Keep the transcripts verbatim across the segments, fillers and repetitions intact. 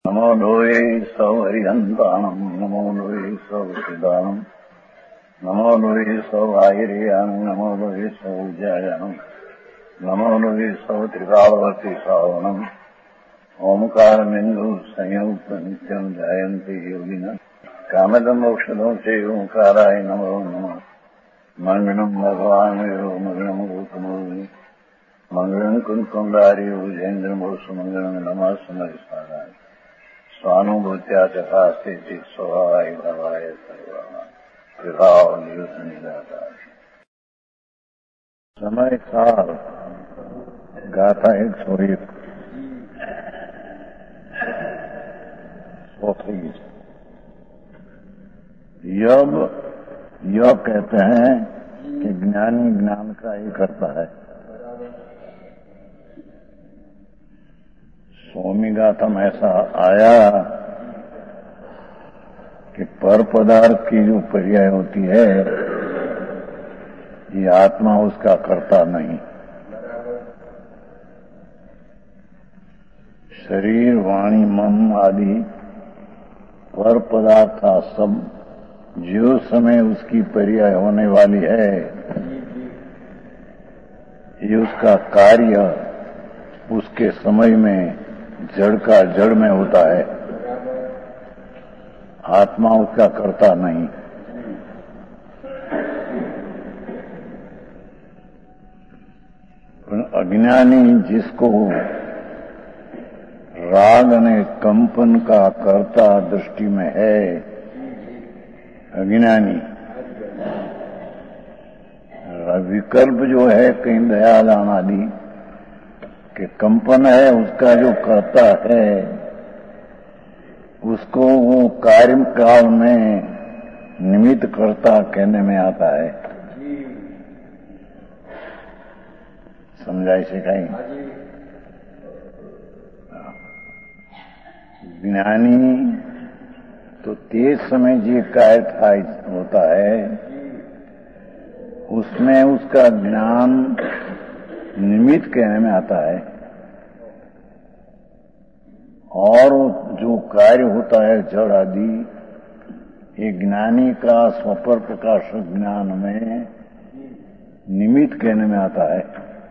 नमो लोये सौहरिहन्ताणम् नमो लोये सौहृदानम् नमो लोये सौभागिर्यानम् नमो लोये सौविजयानम् नमो लोये सौत्रिकालवती सावनम् ओंकारमिन्दु संयुक्त नित्यम् जायन्ति योगिनः कामदम् मोक्षदम् च ओंकाराय नमो नमः मङ्गलम् भगवान् वीरो मङ्गलम् रूपमोहि मङ्गलम् कुन्कुण्डारि भुजेन्द्रमोसु मङ्गलम् नमः समरिसाराय स्वानुभूत्या चकास्ते स्वभावाय भवाय सर्वभाव निदाता समय काल गाथा एक सौ एक यब यह कहते हैं कि ज्ञानी ज्ञान का ही करता है। स्वामी गाथा में ऐसा आया कि पर पदार्थ की जो पर्याय होती है ये आत्मा उसका करता नहीं। शरीर वाणी मन आदि पर पदार्थ सब जो समय उसकी पर्याय होने वाली है ये उसका कार्य उसके समय में जड़ का जड़ में होता है, आत्मा उसका करता नहीं। अज्ञानी जिसको राग ने कंपन का कर्ता दृष्टि में है, अज्ञानी विकल्प जो है कहीं दयादान आदि कि कंपन है उसका जो करता है उसको वो कार्य काल में निमित्त कर्ता कहने में आता है। समझाई सिखाई। ज्ञानी तो तेज समय जो कार्य था होता है उसमें उसका ज्ञान निमित्त कहने में आता है, और जो कार्य होता है जड़ आदि ये ज्ञानी का स्वपर प्रकाशक ज्ञान में निमित्त कहने में आता है।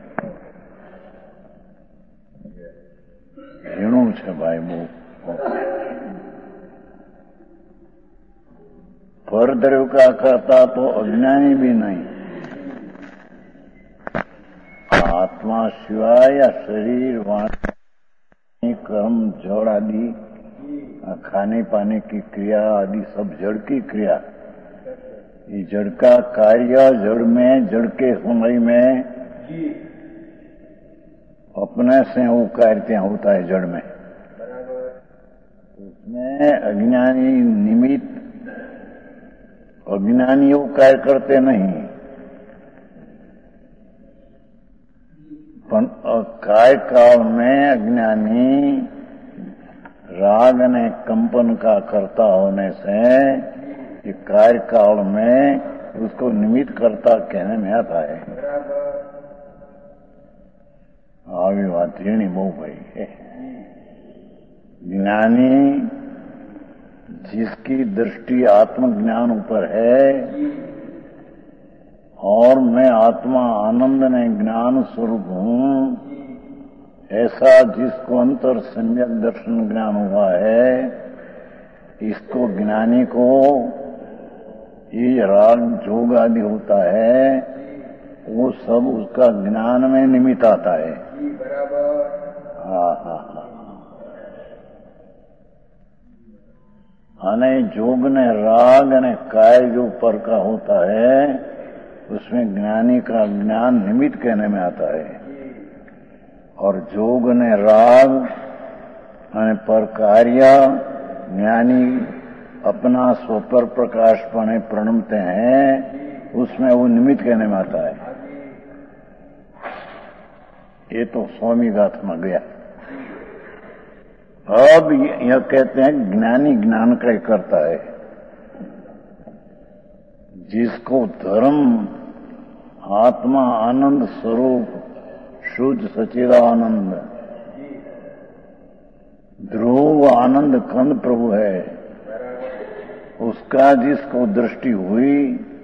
ઝીણું છે ભાઈ બહુ परद्रव्य का करता तो अज्ञानी भी नहीं, आत्मा सिवाय या शरीर वाणी कर्म जड़ आदि खाने पाने की क्रिया आदि सब जड़ की क्रिया, ये जड़ का कार्य जड़ में जड़ के समय में अपने से वो कार्य ત્યાં होता है जड़ में। उसमें अज्ञानी निमित्त अज्ञानी वो कार्य करते नहीं, कार्य काल में अज्ञानी राग ने कंपन का कर्ता होने से ये कार्य काल में उसको निमित्त कर्ता कहने में आता है। आगे बात ऋणी बहु भाई है। ज्ञानी जिसकी दृष्टि आत्मज्ञान ऊपर है और मैं आत्मा आनंद ने ज्ञान स्वरूप हूं, ऐसा जिसको अंतर सम्यक दर्शन ज्ञान हुआ है, इसको ज्ञानी को ये राग जोग आदि होता है वो सब उसका ज्ञान में निमित्त आता है। हाँ हाँ हाँ अने जोग ने राग ने काय जो पर का होता है उसमें ज्ञानी का ज्ञान निमित्त कहने में आता है, और जोग ने राग अने पर कार्य ज्ञानी अपना स्वपर प्रकाशपणे प्रणमते हैं उसमें वो निमित्त कहने में आता है। ये तो स्वामी गाथा में गया। अब यह कहते हैं ज्ञानी ज्ञान का ही करता है। जिसको धर्म आत्मा आनंद स्वरूप शुद्ध सच्चिदानंद ध्रुव आनंद कंद प्रभु है, उसका जिसको दृष्टि हुई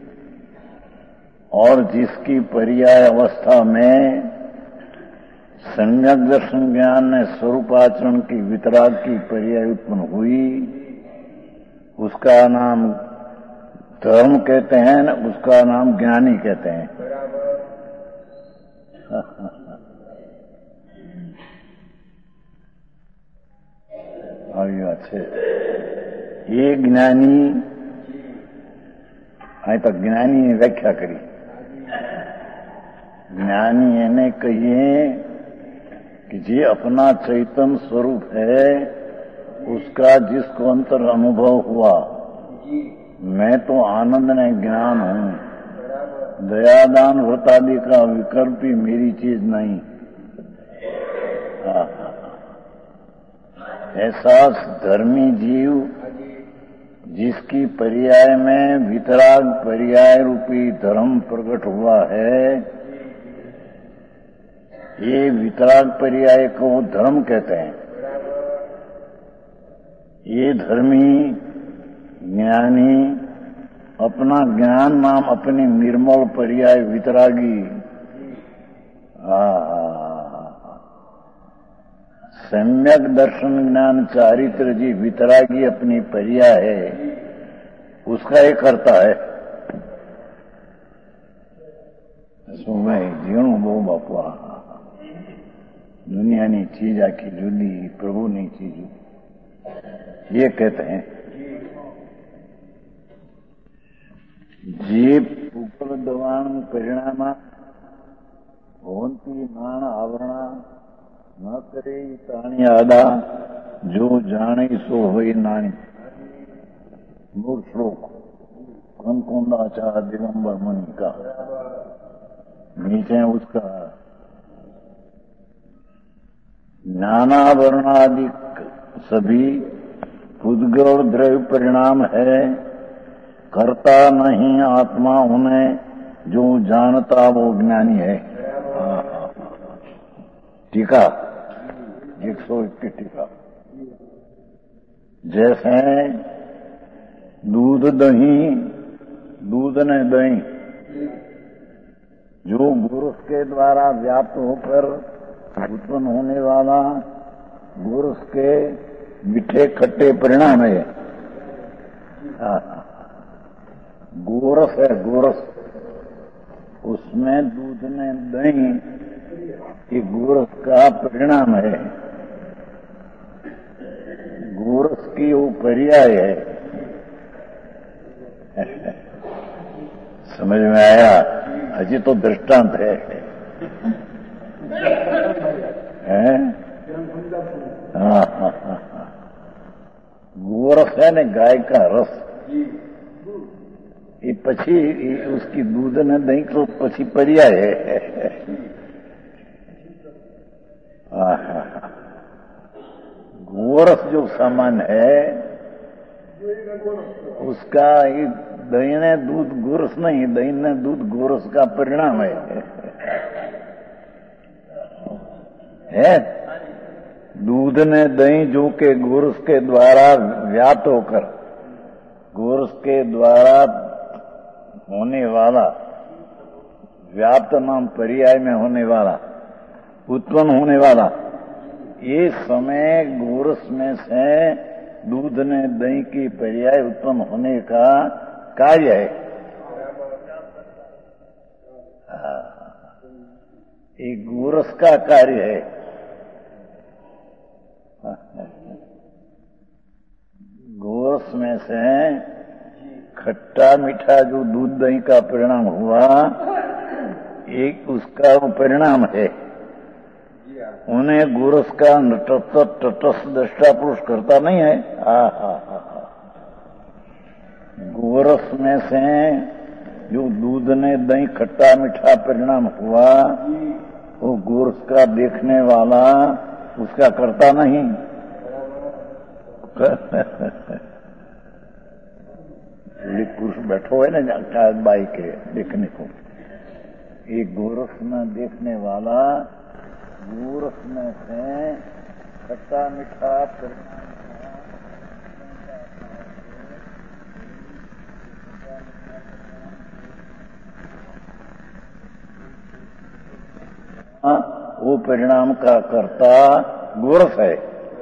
और जिसकी पर्याय अवस्था में सम्यक दर्शन ज्ञान ने स्वरूपाचरण की वितराग की पर्याय उत्पन्न हुई, उसका नाम धर्म कहते हैं, उसका नाम ज्ञानी कहते हैं। अच्छे ये ज्ञानी અહીં તો જ્ઞાની વ્યાખ્યા કરી। ज्ञानी એને कहिए कि जे अपना चैतन्य स्वरूप है उसका जिसको अंतर अनुभव हुआ, मैं तो आनंद ने ज्ञान हूं, दयादान व्रतादि का विकल्प ही मेरी चीज नहीं। ऐसा धर्मी जीव जिसकी पर्याय में वितराग पर्याय रूपी धर्म प्रकट हुआ है, ये वितराग पर्याय को धर्म कहते हैं। ये धर्मी ज्ञानी अपना ज्ञान नाम अपनी निर्मल पर्याय वितरागी सम्यक दर्शन ज्ञान चारित्र जी वितरागी अपनी पर्याय है, उसका ये करता है। सुमें जीणु बो बापा दुनिया नी चीज आखी जुदी, प्रभु नी चीज ये कहते हैं। जीव उपलब्धवान परिणाम होती नाण आवरणा न करे ताणी आदा, जो जाने सो होई नानी। मूल श्लोक कनकोंदाचार्य दिगंबर मुनि का, नीचे उसका ज्ञानावरणादिक सभी उद्गौर द्रव्य परिणाम है, करता नहीं आत्मा उन्हें, जो जानता वो ज्ञानी है। टीका एक सौ इक्कीस टीका। जैसे दूध दही, दूध ने दही जो गुरुस के द्वारा व्याप्त होकर उत्पन्न होने वाला गुरुस के मीठे खट्टे परिणाम है। गोरस है गोरस, उसमें दूध ने दही ये गोरस का परिणाम है, गोरस की वो पर्याय है। समझ में आया? अजी तो दृष्टांत है, है? हाँ हाँ हाँ हाँ। गोरस है ने गाय का रस, ये पछी उसकी दूध ने दही तो पछी पर्याय है। गोरस जो सामान है उसका ये दही ने दूध गोरस नहीं, दही ने दूध गोरस का परिणाम है, है? दूध ने दही जो के गोरस के द्वारा व्याप्त होकर, गोरस के द्वारा होने वाला व्याप्त नाम पर्याय में होने वाला उत्पन्न होने वाला, ये समय गोरस में से दूध ने दही की पर्याय उत्पन्न होने का कार्य है। ये गोरस का कार्य है। गोरस में से खट्टा मीठा जो दूध दही का परिणाम हुआ, एक उसका परिणाम है। उन्हें गोरस का तटस्थ दृष्टा पुरुष करता नहीं है। हा हा हा। गोरस में से जो दूध ने दही खट्टा मीठा परिणाम हुआ, वो गोरस का देखने वाला उसका करता नहीं। एक पुरुष बैठो है ना शायद बाई के देखने को, एक गोरस में देखने वाला गोरस में से खट्टा मीठा वो परिणाम का कर्ता गोरस है।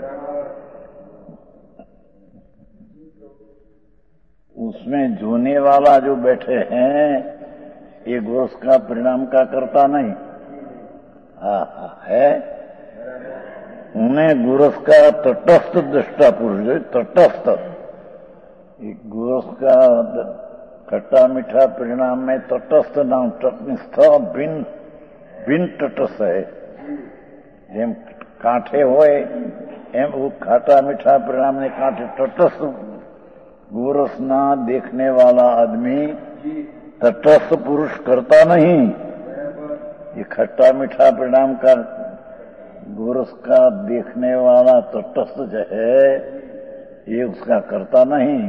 उसमें जोने वाला जो बैठे हैं ये गोरस का परिणाम का कर्ता नहीं। हाँ हाँ है, उन्हें गोरस का तटस्थ दृष्टा पुरुष, तटस्थ गोरस का खट्टा मीठा परिणाम में तटस्थ नाम तटस्थ भिन्न भिन्न तटस्थ है। જેમ કાંઠે હોય એમ वो ખાટા મીઠા परिणाम ने कांठे तटस्थ गोरस ना देखने वाला आदमी तटस्थ पुरुष करता नहीं। ये खट्टा मीठा परिणाम का गोरस का देखने वाला तटस्थ जो है ये उसका करता नहीं।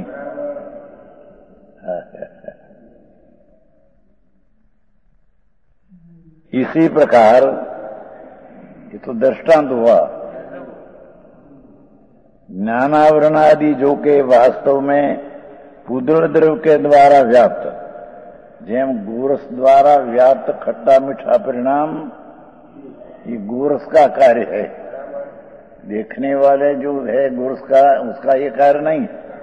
इसी प्रकार ये तो दृष्टांत हुआ। ज्ञानावरण आदि जो के वास्तव में पुद्गल द्रव्य के द्वारा व्याप्त, जेम गोरस द्वारा व्याप्त खट्टा मीठा परिणाम ये गोरस का कार्य है। देखने वाले जो है गोरस का, उसका ये कार्य नहीं।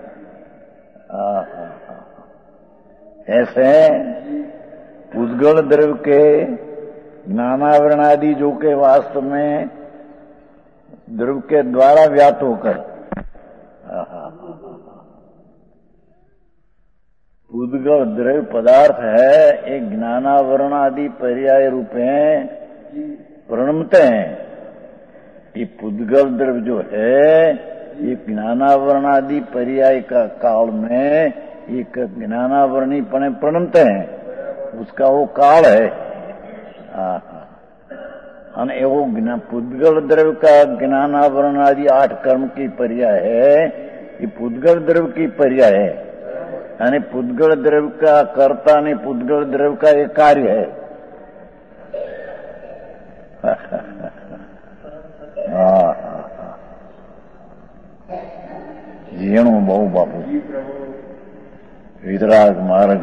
ऐसे पुद्गल द्रव्य के ज्ञानावरण आदि जो के वास्तव में द्रव्य के द्वारा व्याप्त होकर पुद्गल द्रव्य पदार्थ है, एक ज्ञानावरण आदि पर्याय रूप में प्रणमते हैं। ये पुद्गल द्रव्य जो है ये ज्ञानावरण आदि पर्याय का काल में एक ज्ञानावरणी पणे प्रणमते हैं, उसका वो काल है। અને એવો પુદ્ગલ દ્રવ્ય का ज्ञानावरण आदि आठ कर्म की पर्याय है, ये पुद्गल द्रव्य की पर्याय है। यानी पुद्गल द्रव्य का कर्ता ने पुद्गल द्रव्य का एक कार्य है। जीणु बहु बापू वितराग मार्ग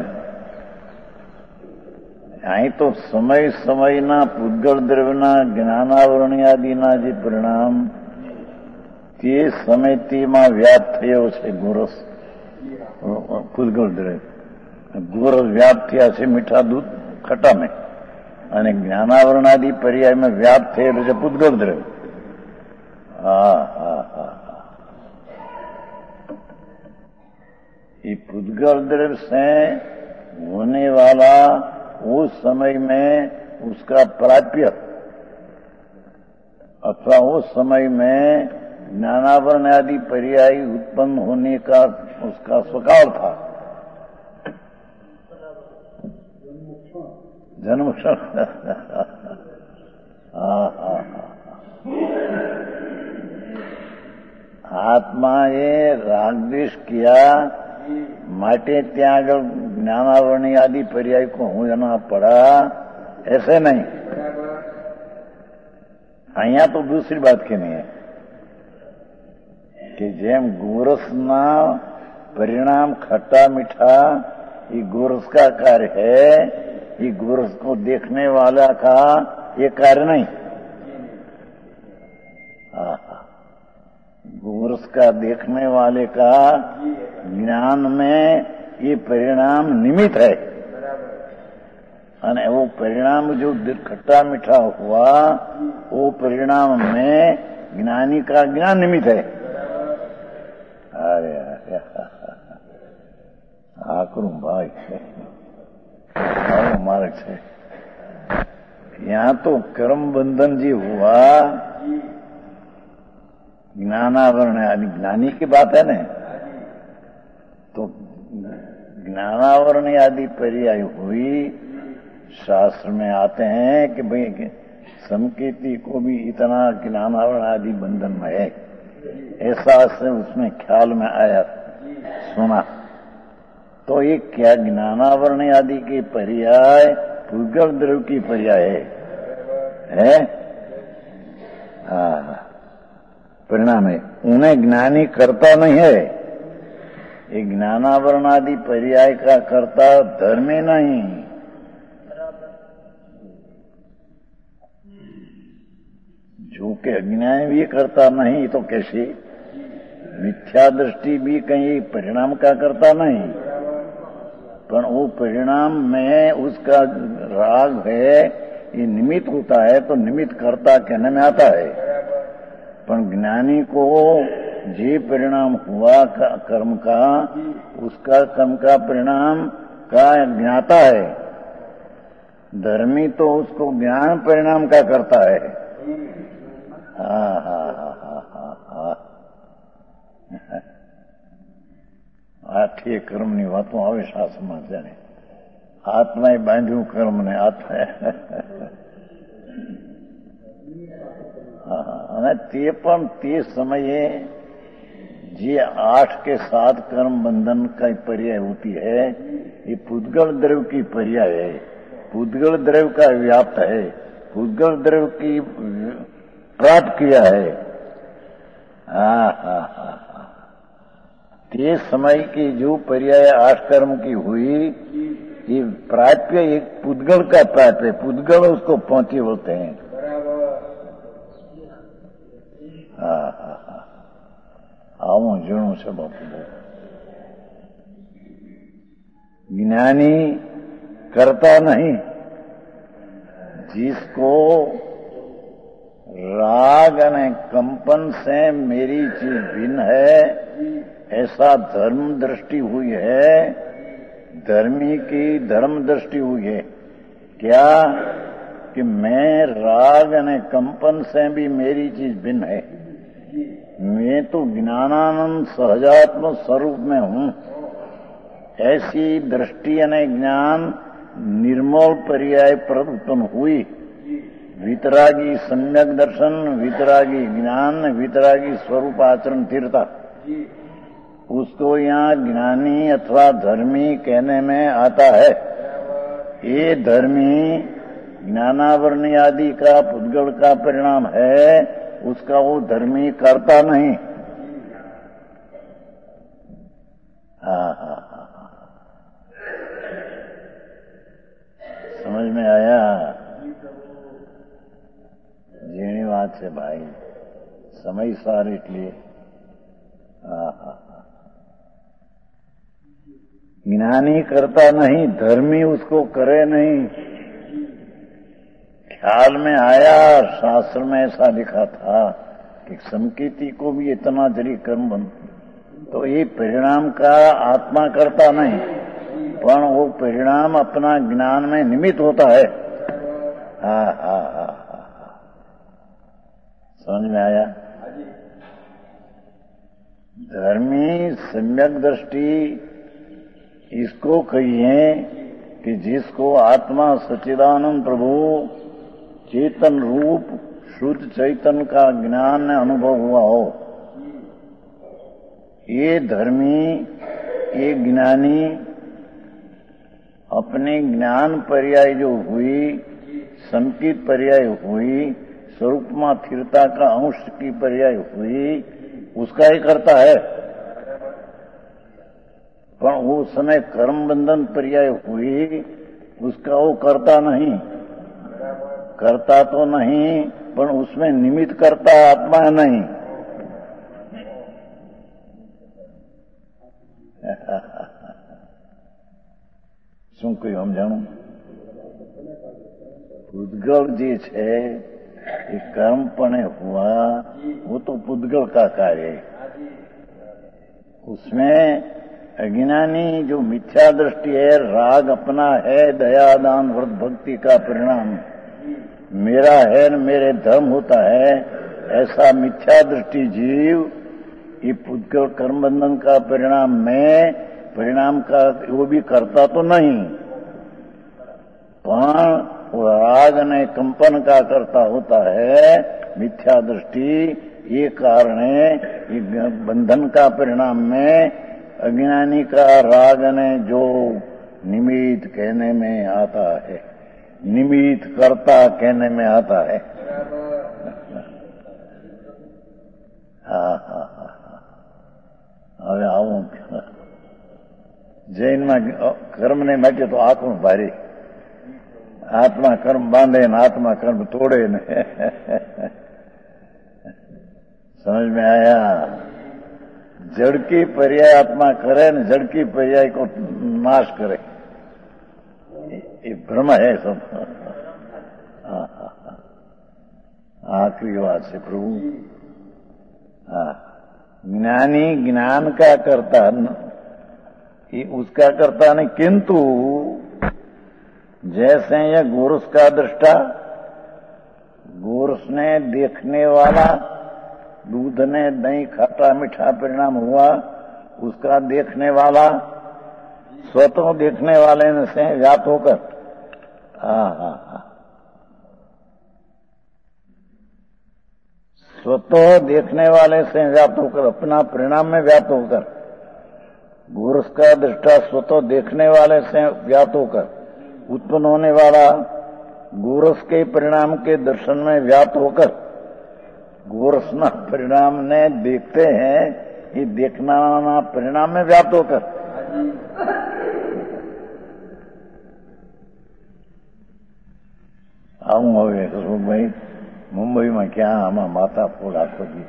અહીં તો સમય સમયના પુદ્ગલ દ્રવ્યના જ્ઞાનાવરણ આદિના જે પરિણામ તે સમયમાં વ્યાપ્ત થયો છે गोरस પુદ્ગલ દ્રવ્ય। गोरस व्याप्त થયા છે મીઠા दूध खट्टा में અને જ્ઞાનાવરણ આદि पर्याय में व्याप्त થયેલું છે પુદ્ગલ દ્રવ્ય। હા હા હા ये पुद्गल द्रव्य से होने वाला उस समय में उसका प्राप्य अथवा उस समय में ज्ञानावरण आदि पर्याय उत्पन्न होने का उसका स्वकाल था। जन्म आत्माए रागद्वेष किया माटे ત્યાં આગળ જ્ઞાનાવરણી आदि पर्याय को होना पड़ा, ऐसे नहीं। અહીંયા तो दूसरी बात कहनी है कि जेम गोरस ना परिणाम खट्टा मीठा ये गोरस का कार्य है, ये गोरस को देखने वाला का ये कार्य नहीं। गोरस का देखने वाले का ज्ञान में ये परिणाम निमित्त है। और वो परिणाम जो खट्टा मीठा हुआ वो परिणाम में ज्ञानी का ज्ञान निमित्त है। अरे आ करूं भाई मार्ग है। यहाँ तो कर्म बंधन जी हुआ, ज्ञानावरण आदि ज्ञानी की बात है ना, तो ज्ञानावरण आदि पर्याय हुई। शास्त्र में आते हैं कि भाई समकीर्ति को भी इतना ज्ञानावरण आदि बंधन में है, ऐसा से उसमें ख्याल में आया सुना। तो ये क्या ज्ञानावरण आदि की पर्याय पुद्गल द्रव्य की पर्याय है, है? हाँ परिणाम है, उन्हें ज्ञानी करता नहीं है। ये ज्ञानावरण आदि पर्याय का कर्ता धर्मी नहीं। जो कि अज्ञान भी करता नहीं तो कैसे? मिथ्या दृष्टि भी कहीं परिणाम का करता नहीं, पर वो परिणाम में उसका राग है, ये निमित्त होता है तो निमित्त कर्ता कहने में आता है। पर ज्ञानी को जे परिणाम हुआ का, कर्म का, उसका कर्म का परिणाम का ज्ञाता है। धर्मी तो उसको ज्ञान परिणाम का करता है। हा हा हा हा हा हा આઠે કર્મની વાતો આવે શાસ્ત્રમાં જાણે આત્માએ બાંધ્યું કર્મને આત્માએ અને તે પણ તે સમયે જે आठ के सात कर्म बंधन का पर्याय होती है, ये पुद्गल द्रव्य की पर्याय है, पुद्गल द्रव्य का व्याप्त है, पुद्गल द्रव्य की प्राप्त किया है। हा हा हा ते समय की जो पर्याय आठ कर्म की हुई, ये प्राप्य एक पुद्गल का प्राप्य, पुद्गल उसको पहुंचे बोलते हैं। हा हा हा आवो जूणू से बापू। ज्ञानी करता नहीं, जिसको राग और कंपन से मेरी चीज भिन्न है ऐसा धर्म दृष्टि हुई है, धर्मी की धर्म दृष्टि हुई है। क्या कि मैं राग और कंपन से भी मेरी चीज भिन्न है, मैं तो ज्ञानानंद सहजात्म स्वरूप में हूं। ऐसी दृष्टि और ज्ञान निर्मल पर्याय पर उत्पन्न हुई। वितरागी सम्यक दर्शन, वितरागी ज्ञान, वितरागी स्वरूप आचरण तीर्था, उसको यहाँ ज्ञानी अथवा धर्मी कहने में आता है। ये धर्मी ज्ञानावरणी आदि का पुद्गल का परिणाम है, उसका वो धर्मी करता नहीं। हा हा हा समझ में आया? जीणी बात है भाई, समय सार इतलिए। हा हा ज्ञानी करता नहीं, धर्मी उसको करे नहीं। ख्याल में आया, शास्त्र में ऐसा लिखा था कि समकीर्ति को भी इतना जरी कर्म बन, तो ये परिणाम का आत्मा करता नहीं, पर वो परिणाम अपना ज्ञान में निमित्त होता है। हा हा हा हा समझ में आया? धर्मी सम्यक दृष्टि इसको कहिए कि जिसको आत्मा सच्चिदानंद प्रभु चेतन रूप शुद्ध चैतन्य का ज्ञान अनुभव हुआ हो। ये धर्मी, ये ज्ञानी अपने ज्ञान पर्याय जो हुई, संकित पर्याय हुई, स्वरूप में स्थिरता का अंश की पर्याय हुई, उसका ही करता है। पर वो समय कर्म बंधन पर्याय हुई, उसका वो करता नहीं। करता तो नहीं, पर उसमें निमित्त करता आत्मा नहीं। શું કહ્યું સમજાણું? पुद्गल जी है, ये कर्मपणे हुआ, वो तो पुद्गल का कार्य है। उसमें अज्ञानी जो मिथ्या दृष्टि है, राग अपना है, दया दान व्रत भक्ति का परिणाम मेरा है न मेरे धर्म होता है, ऐसा मिथ्या दृष्टि जीव ये पुद्गल कर्म बंधन का परिणाम में, परिणाम का वो भी करता तो नहीं, पर वो राग ने कंपन का करता होता है। मिथ्या दृष्टि ये कारण है, ये बंधन का परिणाम में अज्ञानी का राग ने जो निमित्त कहने में आता है, निमित्त कर्ता कहने में आता है। હા હા હા હવે આવું જૈનમાં કર્મને માટે તો આત્મા ભારી, આત્મા કર્મ બાંધે ને આત્મા કર્મ તોડે ને समझ में आया। जड़ की पर्याय आत्मा करे न जड़ की पर्याय को नाश करे, ये भ्रम है सब। आखिरी बात से प्रभु, हाँ, ज्ञानी ज्ञान का करता ये उसका करता नहीं, किंतु जैसे यह गोरस का दृष्टा, गोरस ने देखने वाला, दूध ने दही खट्टा मीठा परिणाम हुआ, उसका देखने वाला स्वतः देखने वाले से व्याप्त होकर, हाँ हाँ हाँ, स्वतः देखने वाले से व्याप्त होकर, अपना परिणाम में व्याप्त होकर, गोरस का दृष्टा स्वतः देखने वाले से व्याप्त होकर, उत्पन्न होने वाला गोरस के परिणाम के दर्शन में व्याप्त होकर, गोरसना परिणाम ने देखते हैं, ये देखना परिणाम में व्याप्त होकर, આવું હવે ભાઈ મુંબઈમાં ક્યાં આમાં માથા ફૂલ આખો દી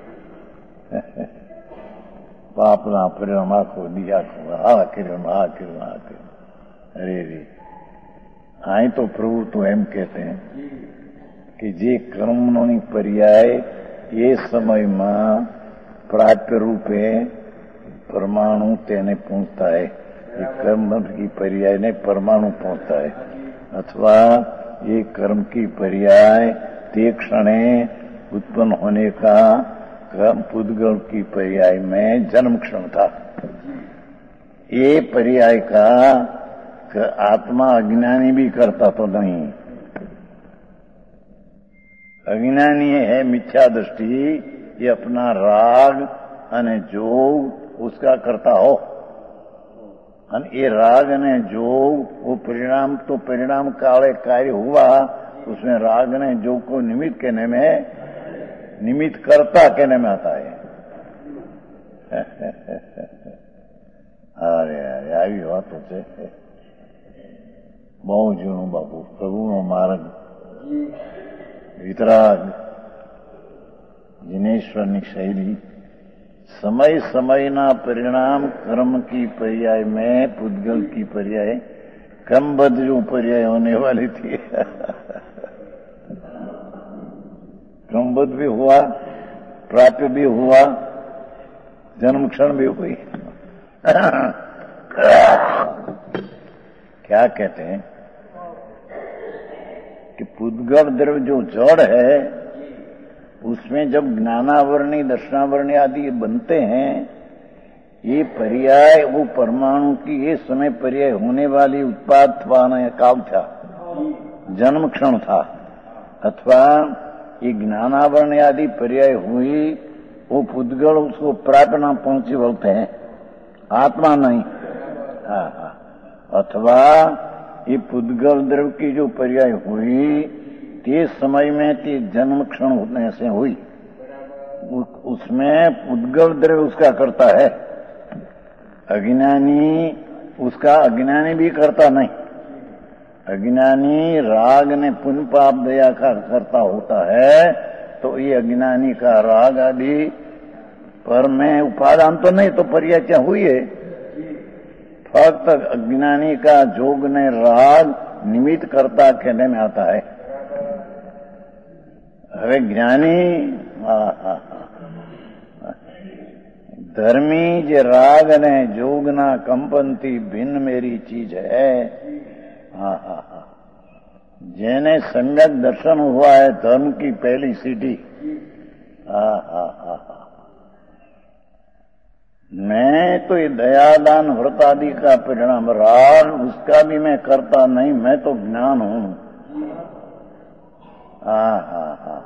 બાપના પરિણામ આખો દી આખો આ કર્યું આ કર્યું આ કર્યું, અરે રે અહીં તો પ્રભુ તો એમ કહેતે हैं कि જે કર્મની પર્યાય એ સમયમાં પ્રાપ્ય રૂપે પરમાણુ તેને પહોંચતા है, ये कर्म की पर्याय ने परमाणु पहुंचता है, अथवा ये कर्म की पर्याय ते क्षणे उत्पन्न होने का पुद्गल की पर्याय में जन्म क्षण था। ये पर्याय का आत्मा अज्ञानी भी करता तो नहीं, अज्ञानी है मिथ्या दृष्टि, ये अपना राग अने जोग उसका करता हो, અને એ राग ने जोग वो परिणाम तो परिणाम काले कार्य हुआ, उसमें राग ने जोग को निमित्त कहने में, निमित्त करता कहने में आता है। अरे अरे આવી વાતો છે, બહુ જૂનું બાપુ, પ્રભુનો માર્ગ, વિતરાગ, जिनेश्वरनी शैली, समय समयना परिणाम कर्म की पर्याय में पुद्गल की पर्याय क्रमबद्ध जो पर्याय होने वाली थी क्रमबद्ध भी हुआ, प्राप्य भी हुआ, जन्म क्षण भी हुई। क्या कहते हैं कि पुद्गल द्रव्य जो जड़ है उसमें जब ज्ञानावरणी दर्शनावरणी आदि बनते हैं, ये पर्याय वो परमाणु की ये समय पर्याय होने वाली उत्पाद काल था, जन्म क्षण था, अथवा ये ज्ञानावरणी आदि पर्याय हुई, वो पुद्गल उसको प्राप्त न पहुंची बोलते हैं, आत्मा नहीं। हाँ हाँ, अथवा ये पुद्गल द्रव्य की जो पर्याय हुई ते समय में ते जन्म क्षण होने से हुई, उसमें पुद्गल द्रव्य उसका करता है, अज्ञानी उसका अज्ञानी भी करता नहीं। अज्ञानी राग ने पुण्य पाप दया का करता होता है, तो ये अज्ञानी का राग आदि पर में उपादान तो नहीं, तो पर्याय क्या हुई है, फक्त अज्ञानी का जोग ने राग निमित्त करता कहने में आता है। હવે જ્ઞાની ધર્મી જે રાગ ને જોગના કંપનથી ભિન્ન મેરી ચીજ है, हाँ हाँ हाँ, જેને सम्यक दर्शन हुआ है धर्म की पहली सीढ़ी, हाँ हाँ हाँ हाँ, मैं तो ये दयादान व्रत आदि का परिणाम, राग उसका भी मैं करता नहीं, मैं तो ज्ञान हूं। हाँ हाँ हाँ,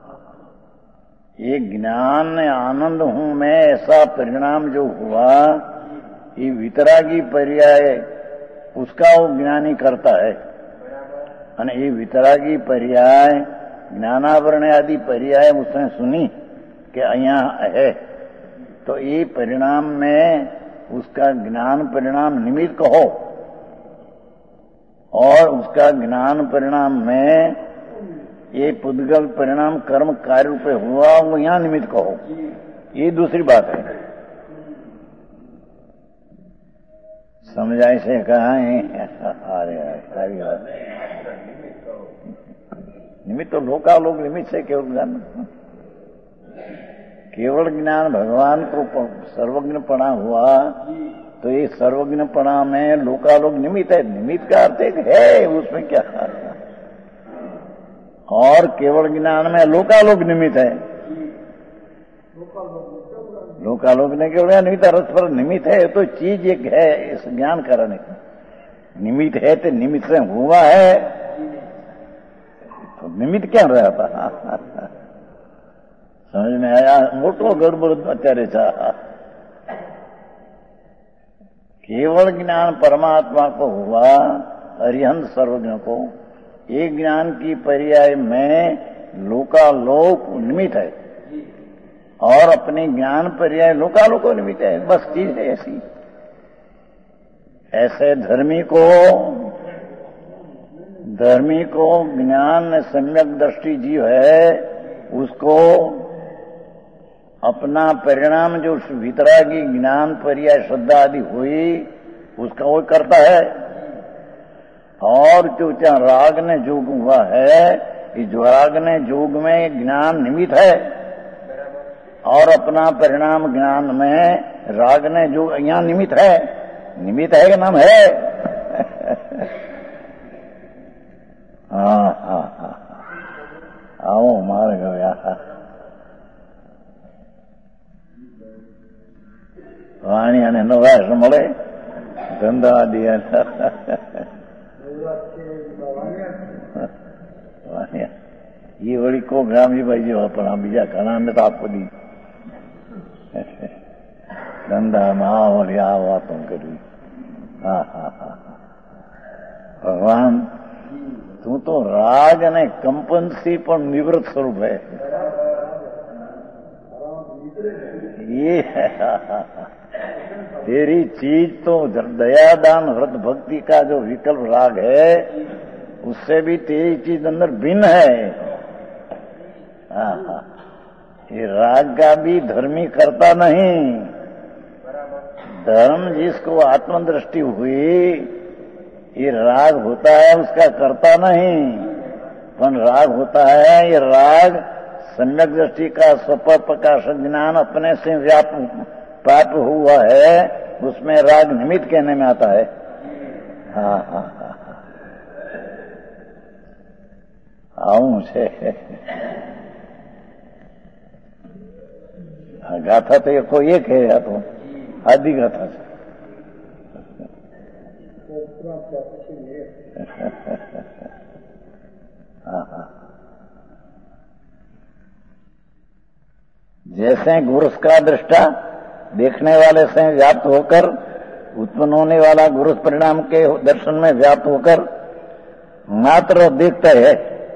ये ज्ञान आनंद हूं मैं, ऐसा परिणाम जो हुआ, ये वितरागी पर्याय उसका वो ज्ञानी करता है, और ये वितरागी पर्याय ज्ञानावरण आदि पर्याय उसने सुनी कि यहाँ है, तो ये परिणाम में उसका ज्ञान परिणाम निमित्त कहो, और उसका ज्ञान परिणाम में ये पुद्गल परिणाम कर्म कार्य रूपे हुआ वो यहाँ निमित्त कहो, ये दूसरी बात है। समझाई से कहा है? अरे सारी बात निमित्त तो लोका लोग निमित्त से केवल ज्ञान, केवल ज्ञान भगवान को सर्वज्ञपणा हुआ, तो ये सर्वज्ञपणा में लोकालोक निमित्त है। निमित्त का अर्थ एक है, उसमें क्या, और केवल ज्ञान में लोकालोक निमित्त है। लोकालोक ने केवल निमित्त रस पर निमित्त है, तो चीज एक है इस ज्ञान करने का। निमित्त है तो निमित्त से हुआ है, तो निमित्त क्या रहा था? समझ में आया? मोटो गड़बड़ અત્યારે था। केवल ज्ञान परमात्मा को हुआ, अरिहंत सर्वज्ञ को, एक ज्ञान की पर्याय में लोकालोक निमित्त है, और अपने ज्ञान पर्याय लोकालोक को निमित्त है। बस चीज है ऐसी। ऐसे धर्मी को धर्मी को ज्ञान सम्यक दृष्टि जीव है, उसको अपना परिणाम जो वितरागी ज्ञान पर्याय श्रद्धा आदि हुई, उसका वो करता है। और जो चाहे राग ने जोग हुआ है, इस राग ने जोग में ज्ञान निमित्त है, और अपना परिणाम ज्ञान में राग ने जो यहाँ निमित्त है। निमित्त है कि नाम है? हाँ हाँ हाँ, आओ मार गया વાણી અને નવાસ મળે ધંધા આદિ એ વળી કો ગામીભાઈ જેવા, પણ આ બીજા ઘણા ને તો આપો દી ધંધામાં આ વળી આ વાતો કરવી। હા હા હા, ભગવાન તું તો રાગ અને કંપનથી પણ નિવૃત્ત સ્વરૂપ है। ये तेरी चीज तो दयादान व्रत भक्ति का जो विकल्प राग है, उससे भी तेरी चीज अंदर भिन्न है। हाँ, ये राग का भी धर्मी करता नहीं। धर्म जिसको आत्मदृष्टि हुई, ये राग होता है उसका करता नहीं, पर राग होता है, ये राग सम्यक दृष्टि का स्वपर प्रकाश ज्ञान अपने से व्याप्त प्राप्त हुआ है, उसमें राग निमित्त कहने में आता है। हाँ हाँ हाँ, आऊं छे गाथा तो एक एक है, या तो आदि गाथा છે। हाँ हाँ, जैसे गुरुस का दृष्टा देखने वाले से व्याप्त होकर उत्पन्न होने वाला गुरुस परिणाम के दर्शन में व्याप्त होकर मात्र देखता है।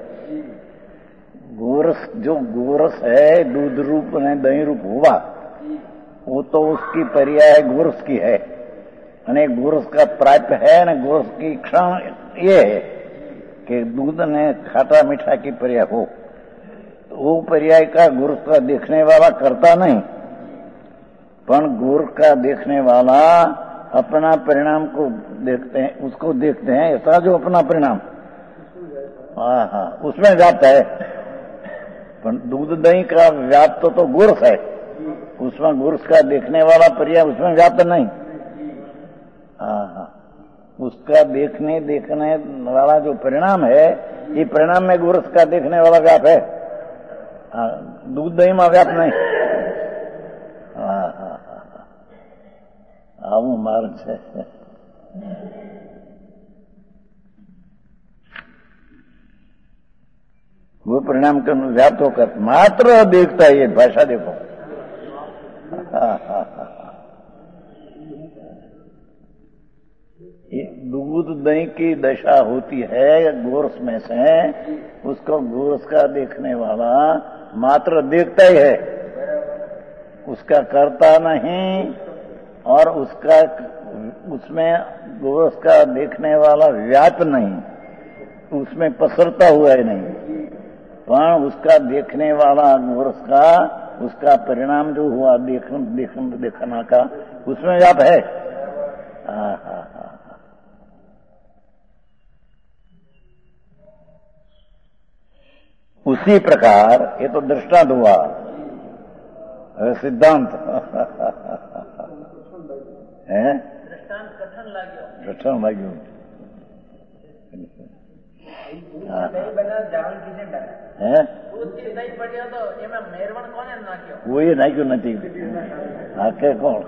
गोरस जो गोरस है दूध रूप ने दही रूप हुआ, वो तो उसकी पर्याय गोरस की है, અને गोरस का प्राप्य है न गोरस की क्षण ये है कि दूध ने खाटा मीठा की पर्याय हो, तो वो पर्याय का गोरस का देखने वाला करता नहीं, पर गोरस का देखने वाला अपना परिणाम को देखते हैं, उसको देखते हैं ऐसा जो अपना परिणाम, हाँ हाँ, उसमें व्याप्त है। पर दूध दही का व्याप्त तो, तो गोरस है, उसमें गोरस का देखने वाला पर्याय उसमें व्याप्त नहीं। हाँ हाँ, उसका देखने देखने वाला जो परिणाम है, ये परिणाम में गोरस का देखने वाला व्याप है। हाँ, दूध दही में व्याप नहीं। हाँ हाँ हाँ, आવું માર્ગ છે। वो परिणाम का व्याप्त होकर मात्र देखता है। ये भाषा देखो। हाँ हाँ हाँ, दूध दही की दशा होती है गोरस में से, उसको गोरस का देखने वाला मात्र देखता ही है। उसका कर्ता नहीं और उसका उसमें उसका देखने वाला व्याप नहीं, उसमें पसरता हुआ ही नहीं, पर उसका देखने वाला गोरस का उसका परिणाम जो हुआ देख, देख, देखना का उसमें व्याप है। हाँ हाँ हाँ उसी प्रकार ये तो दृष्टांत हुआ, सिद्धांत है दृष्टांत कथन लाग्यो कठन लाग्यो દહીં બના જાણ કીને ડરે હે દૂધથી દહીં પડ્યો તો એમાં મેરવણ કોને નાખ્યો? કોઈ નાખ્યું નથી, નાખે કોણ?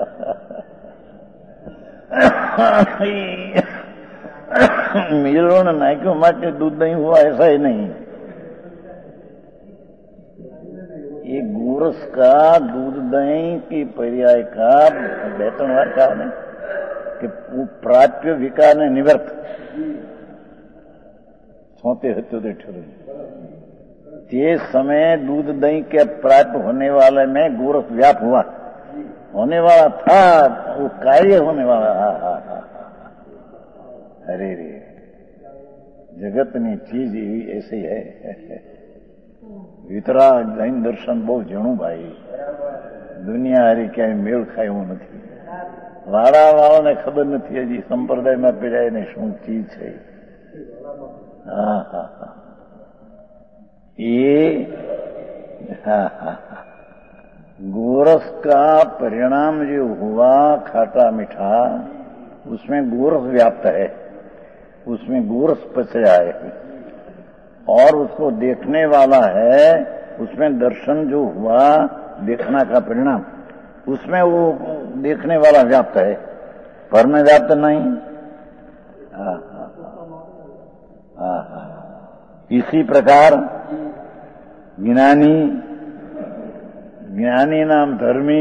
મેરવણ નાખ્યું માટે दूध नहीं हुआ ऐसा ही नहीं। ये गोरस का दूध दही की पर्याय का बेतन वार्ता ने कि प्राप्य विकार ने निवर्त सोते होते ये समय दूध दही के प्राप्त होने वाले में गोरस व्याप हुआ, होने वाला था, वो कार्य होने वाला। हा हा हा अरे रे जगतनी चीज ऐसी है। વિતરાગ જૈન દર્શન બહુ ઝીણું ભાઈ, દુનિયા હારી ક્યાંય મેળ ખાય એવું નથી। વાળા વાળાને ખબર નથી હજી સંપ્રદાયમાં પીડાય શું ચીજ છે। હા હા હા ये हाँ हाँ गोरस का परिणाम जो हुआ खाटा मीठा, उसमें गोरस व्याप्त है, उसमें गोरस पचया है और उसको देखने वाला है, उसमें दर्शन जो हुआ देखना का परिणाम, उसमें वो देखने वाला व्याप्त है, पर में व्याप्त नहीं। हाँ हाँ हाँ हाँ इसी प्रकार ज्ञानी ज्ञानी नाम धर्मी,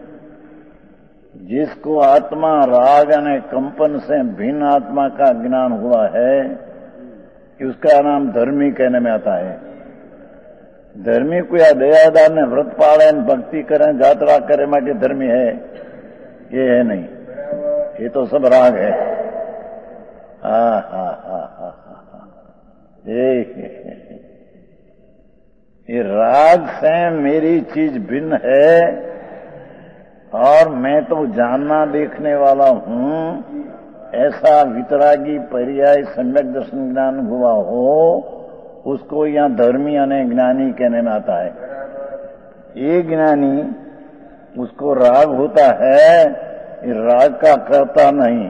जिसको आत्मा राग और कंपन से भिन्न आत्मा का ज्ञान हुआ है, उसका नाम धर्मी कहने में आता है। धर्मी को या दयादार ने व्रत पाले भक्ति करें यात्रा करे माटे धर्मी है, ये है नहीं, ये तो सब राग है। हा हा हा हा हा ये ये राग से मेरी चीज भिन्न है और मैं तो जानना देखने वाला हूं, ऐसा वितरागी पर्याय सम्यक दर्शन ज्ञान हुआ हो, उसको यहाँ धर्मी यानी ज्ञानी कहने में आता है। ये ज्ञानी उसको राग होता है, ये राग का करता नहीं,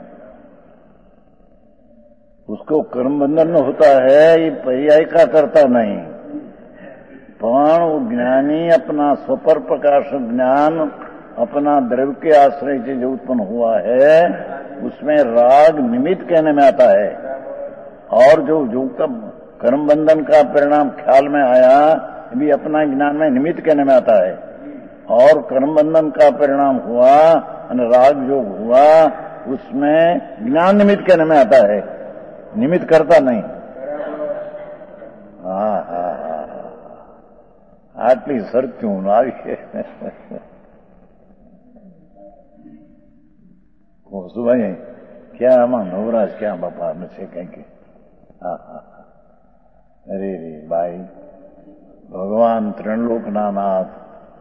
उसको कर्म बंधन होता है, ये पर्याय का करता नहीं, पर वो ज्ञानी अपना स्वपर प्रकाश ज्ञान अपना द्रव्य के आश्रय से जो उत्पन्न हुआ है, उसमें राग निमित्त कहने में आता है। और जो जो कर्म बंधन का परिणाम ख्याल में आया, भी अपना ज्ञान में निमित्त कहने में आता है। और कर्म बंधन का परिणाम हुआ और राग जो हुआ, उसमें ज्ञान निमित्त कहने में आता है, निमित्त करता नहीं। हाँ हाँ हाँ आटली सरक्यूं આવી ભાઈ क्या આમાં નવરાજ क्या બાપા છે કઈ કે? હા હા અરે રે ભાઈ, ભગવાન ત્રણલોકના નાથ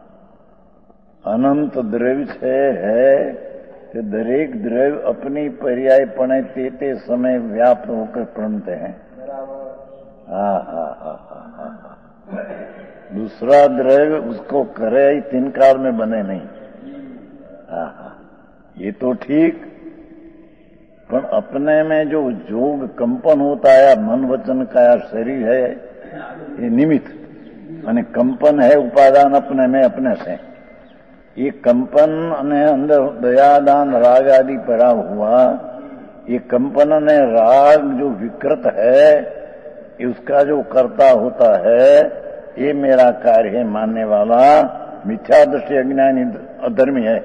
अनंत द्रव्य છે है कि दरेक द्रव्य अपनी पर्यायपणे ते ते समय व्याप्त होकर प्रणते हैं। हाँ हाँ हाँ हाँ हाँ दूसरा द्रव्य उसको करे ही तीन काल में बने नहीं। हाँ हाँ ये तो ठीक, पर अपने में जो जोग कंपन होता है, मन वचन का शरीर है, ये निमित्त माने कंपन है उपादान अपने में अपने से। ये कंपन ने अंदर दयादान राग आदि पड़ा हुआ, ये कंपन ने राग जो विकृत है, उसका जो कर्ता होता है, ये मेरा कार्य है मानने वाला मिथ्या दृष्टि अज्ञानी अधर्मी है।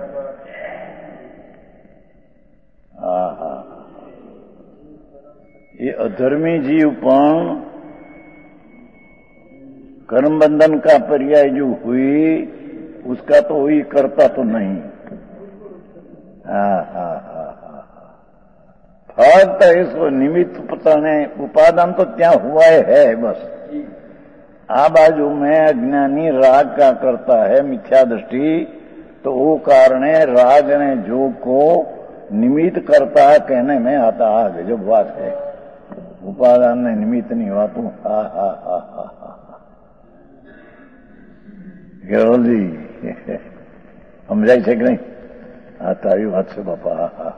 ये अधर्मी जीव पण कर्म बंधन का पर्याय जो हुई, उसका तो वही करता तो नहीं। हाँ हाँ हाँ हाँ फक्त इसको निमित्त पता नहीं, उपादान तो क्या हुआ है बस। आ बाजू में अज्ञानी राग का करता है मिथ्या दृष्टि, तो वो कारण है राग ने जो को निमित्त करता है कहने में आता है जो बात है। उपादान ने निमित्त नहीं हुआ तू हा हा हा हा हा केवल जी समझाई છે કે નહીં? આ તારી વાત છે બાપા।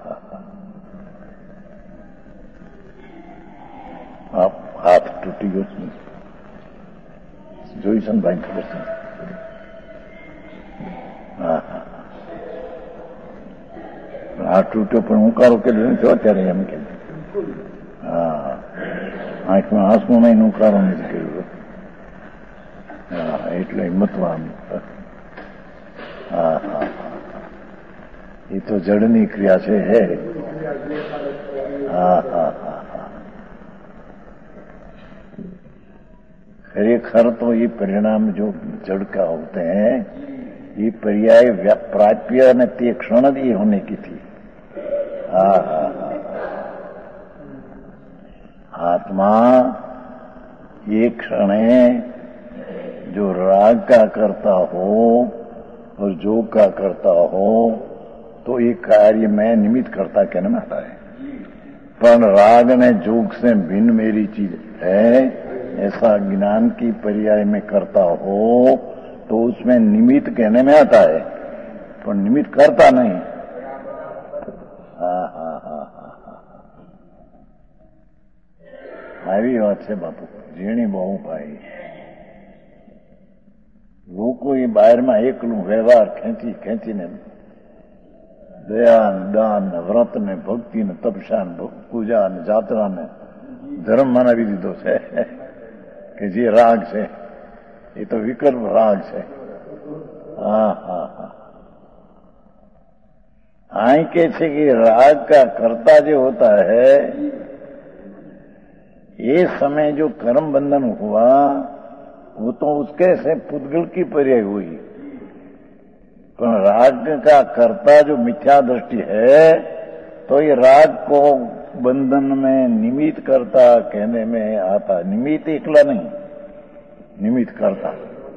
આપ હાથ તૂટી ગયો છે જોઈ છે ને ભાઈ? ખબર છે? હા હા હાથ તૂટ્યો પણ હું કારો કે થયો ત્યારે એમ કે હા આંખમાં આંસુ નહીં ઉકારો નથી કર્યો। હા એટલે હિંમતવાન। હા હા એ તો જડની ક્રિયા છે હે। હા હા હા હા खरेखर तो ये परिणाम जो जड़ का होते हैं ये पर्याय प्राप्य ने ते क्षण ही होने की थी। हा हा आत्मा एक क्षण जो राग का करता हो और जोग का करता हो तो ये कार्य में निमित्त करता कहने में आता है। पर राग ने जोग से भिन्न मेरी चीज है ऐसा ज्ञान की पर्याय में करता हो तो उसमें निमित्त कहने में आता है, पर निमित्त करता नहीं। हाँ हाँ हाँ हाँ આવી વાત છે બાપુ, ઝીણી બહુ ભાઈ। લોકો એ બહારમાં એકલું વ્યવહાર ખેંચી ખેંચીને દયા ને દાન ને વ્રત ને ભક્તિ ને તપસ્યા ને પૂજા ને જાત્રા ને ધર્મ બનાવી દીધો છે કે જે રાગ છે એ તો વિકલ્પ રાગ છે। હા હા હા आई के छे कि राग का कर्ता जो होता है ये समय जो कर्म बंधन हुआ वो तो उसके से पुद्गल की पर्याय हुई, पर राग का कर्ता जो मिथ्या दृष्टि है तो ये राग को बंधन में निमित्त करता कहने में आता। निमित्त एकला नहीं, निमित्त करता।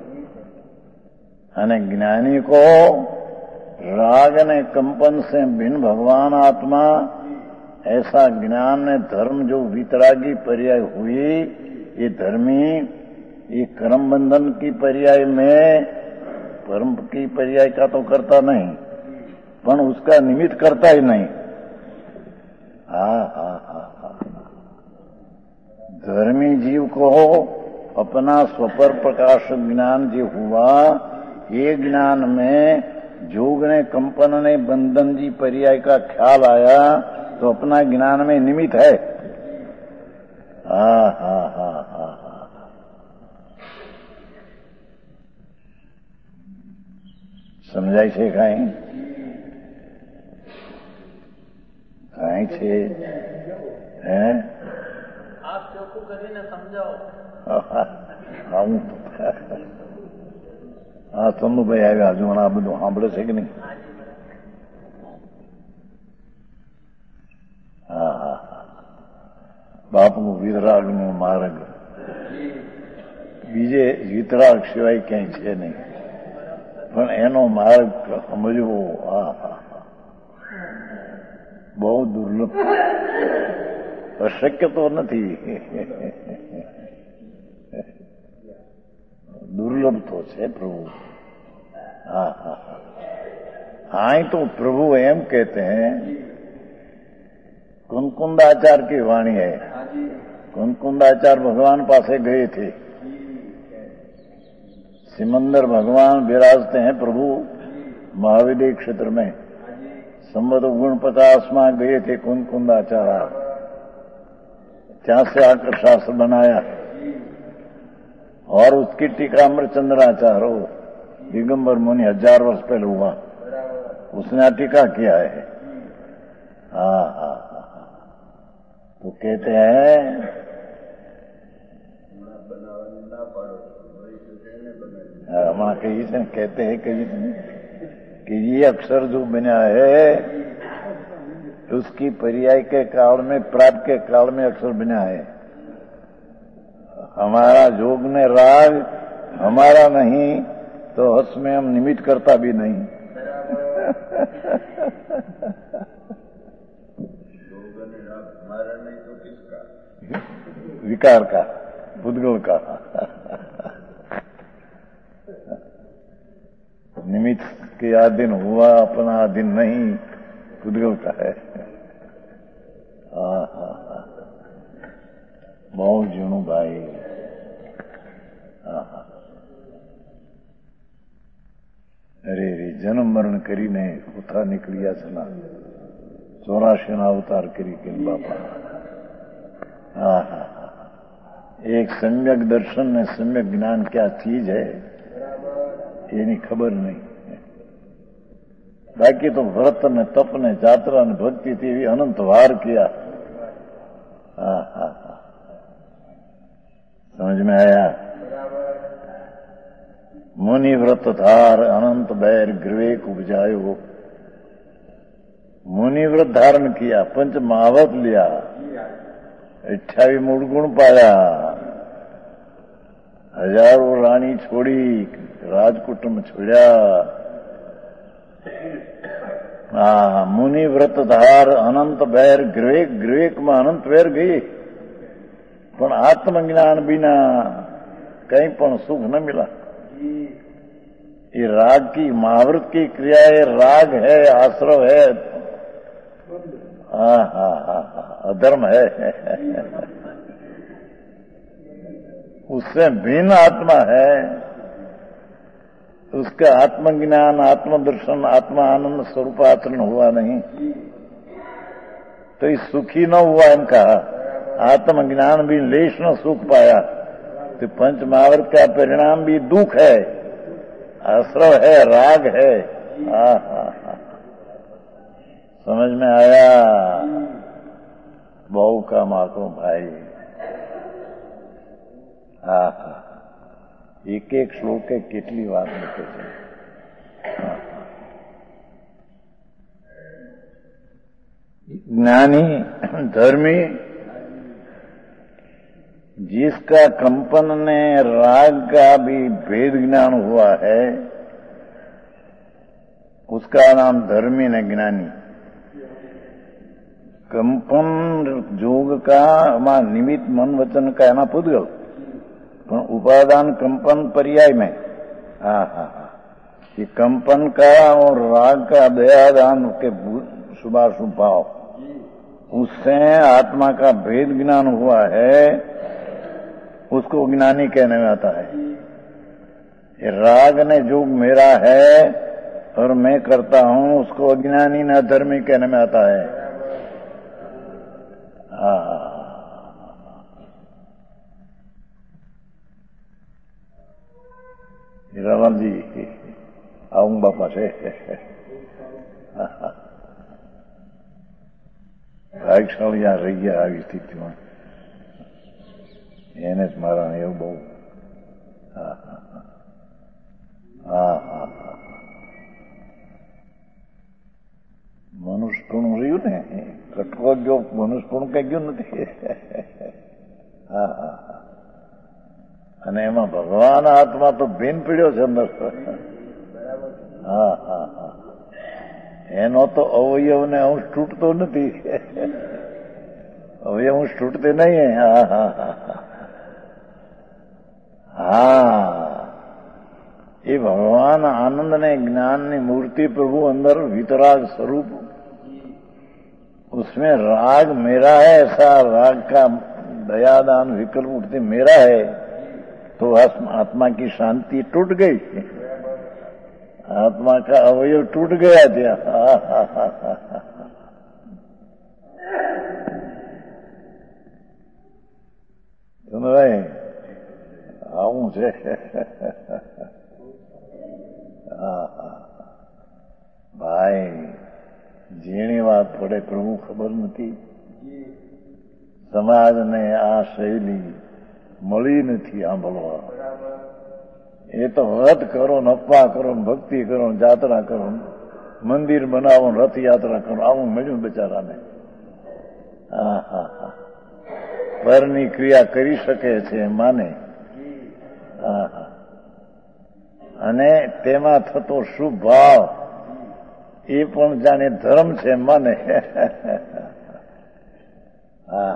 अने ज्ञानी को राग ने कंपन से भिन्न भगवान आत्मा ऐसा ज्ञान ने धर्म जो वितरागी पर्याय हुई ये धर्मी ये कर्म बंधन की पर्याय में परम की पर्याय का तो करता नहीं, पर उसका निमित्त करता ही नहीं। हा हा हा हा धर्मी जीव को अपना स्वपर प्रकाश ज्ञान जो हुआ ये ज्ञान में जोग ने कंपन ने बंधन जी पर्याय का ख्याल आया तो अपना ज्ञान में निमित्त है। हा हा हा हा समझाय छे काई? काई छे હે? આપ ચોખ્ખું કરીને સમજાવો। હું હા સમુભાઈ આવ્યા હજુ આ બધું સાંભળે છે કે નહીં? હા હા બાપુ વિતરાગનો માર્ગ બીજે વિતરાગ સિવાય ક્યાંય છે નહીં, પણ એનો માર્ગ સમજવો હા હા બહુ દુર્લભ, અશક્ય તો નથી, दुर्लभ तो है प्रभु। हाँ हाँ हाँ तो प्रभु एम कहते हैं कुंकुंदाचार की वाणी है। कुंकुंदाचार भगवान पासे गए थे, सिमंदर भगवान विराजते हैं प्रभु महाविद्य क्षेत्र में। संवत गुण पचास में गए थे कुंकुंदाचार, ત્યાં से आकर शास्त्र बनाया और उसकी टीका अमरचंद्राचार्य हो दिगंबर मुनि हजार वर्ष पहले हुआ, उसने टीका किया है। हाँ हाँ हाँ तो कहते हैं हमारा कहीं से कहते हैं कहीं कि ये अक्षर जो बना है उसकी पर्याय के काल में प्राप्त के काल में अक्षर बना है। हमारा जोग ने राग हमारा नहीं तो हस में हम निमित्त करता भी नहीं। हमारा नहीं तो किसका? विकार का, बुद्धगुण का। निमित्त के आधीन हुआ, अपना आधीन नहीं, बुद्धगुण का है। हाँ हाँ हाँ, बहुत जीणु भाई। हाँ हाँ, अरे रे जन्म मरण करीने उठा निकलिया छना चौरासी ना अवतार करी के बापा। हाँ हाँ हाँ, एक सम्यक दर्शन ने सम्यक ज्ञान क्या चीज है एनी खबर नहीं। बाकी तो व्रत ने तप ने यात्रा ने भक्ति थी अनंत वार किया। हाँ हाँ हाँ, समझ में आया? मुनि व्रत धार अनंत बैर ग्रीवेक उपजायो। मुनि व्रत धारण किया, पंच महावत लिया, अट्ठावी मूल गुण पाया, हजारों रानी छोड़ी, राजकुटुंब छोड़ा। हाँ, मुनि व्रत धार अनंत बैर ग्रीवेक, ग्रीवेक में अनंत बैर गई पण आत्मज्ञान बिना कहीं पण सुख न मिला। ये राग की महाव्रत की क्रिया है, राग है, आश्रव है। हाँ हाँ हाँ हाँ, अधर्म है। उससे भिन्न आत्मा है, उसका आत्मज्ञान, आत्मदर्शन, आत्मा आनंद स्वरूप आचरण हुआ नहीं तो इस सुखी न हुआ। इनका आत्मज्ञान भी लेश न सुख पाया तो पंच महाव्रत का परिणाम भी दुख है, आश्रव है, राग है। हाँ हाँ हाँ, समझ में आया? बहु का माको भाई। हाँ हाँ, एक एक श्लोक के કેટલી વાત મૂકે છે। ज्ञानी धर्मी जिसका कंपन ने राग का भी भेद ज्ञान हुआ है उसका नाम धर्मी ने ज्ञानी। कंपन जोग का मां निमित्त मन वचन का एना पुद्गल पण उपादान कंपन पर्याय में। हाँ हाँ हाँ, ये कंपन का और राग का दयादान के शुभाशुभ भाव उससे आत्मा का भेद ज्ञान हुआ है, उसको ज्ञानी कहने में आता है। ये राग ने जो मेरा है और मैं करता हूं उसको अज्ञानी न धर्मी कहने में आता है। हाँ, रावण जी आऊंग बापा से ભાગશાળી આ રહી ગયા આવી સ્થિતિમાં એને જ મારા એવું બહુ હા હા હા હા હા મનુષ્યપણું રહ્યું ને કટકો ગયો, મનુષ્યપણું કઈ ગયું નથી। હા હા હા, અને એમાં ભગવાન આત્મા તો ભીન પીડ્યો છે અંદર। હા હા હા, એનો તો અવયવને અંશ તૂટતો નથી, અવયવ અંશ તૂટते नहीं है। हाँ हाँ हाँ हाँ, ये भगवान आनंद ने ज्ञान ने मूर्ति प्रभु अंदर वितराग स्वरूप उसमें राग मेरा है, ऐसा राग का दयादान विकल्प मूर्ति मेरा है तो आत्मा की शांति टूट गई, आत्मा का अवयव टूट गया था। सुन रहे आऊं से भाई जीणी बात पड़े प्रभु खबर नहीं। समाज ने आ शैली मળી નથી સાંભળવા। એ તો વ્રત કરો ને અપવા કરો ને ભક્તિ કરો ને જાત્રા કરો મંદિર બનાવો ને રથયાત્રા કરો આવું મળ્યું બિચારાને. હા હા હા પરની ક્રિયા કરી શકે છે માને. હા હા અને તેમાં થતો શુભ ભાવ એ પણ જાણે ધર્મ છે માને. હા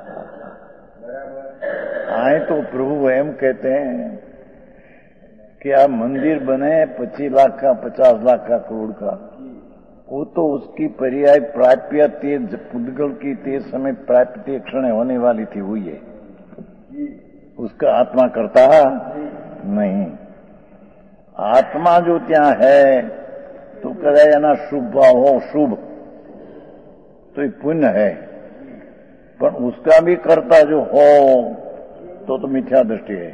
અહીં तो प्रभु एम कहते हैं कि आप मंदिर बने पच्चीस लाख का पचास लाख का करोड़ का वो तो उसकी पर्याय प्राप्य तेज पुद्गल की तेज समय प्राप्ति क्षण होने वाली थी हुई है, उसका आत्मा करता नहीं. आत्मा जो त्या है तो कदाच एना शुभ भाव हो शुभ तो ये पुण्य है, पर उसका भी कर्ता जो हो तो तो मिथ्या दृष्टि है.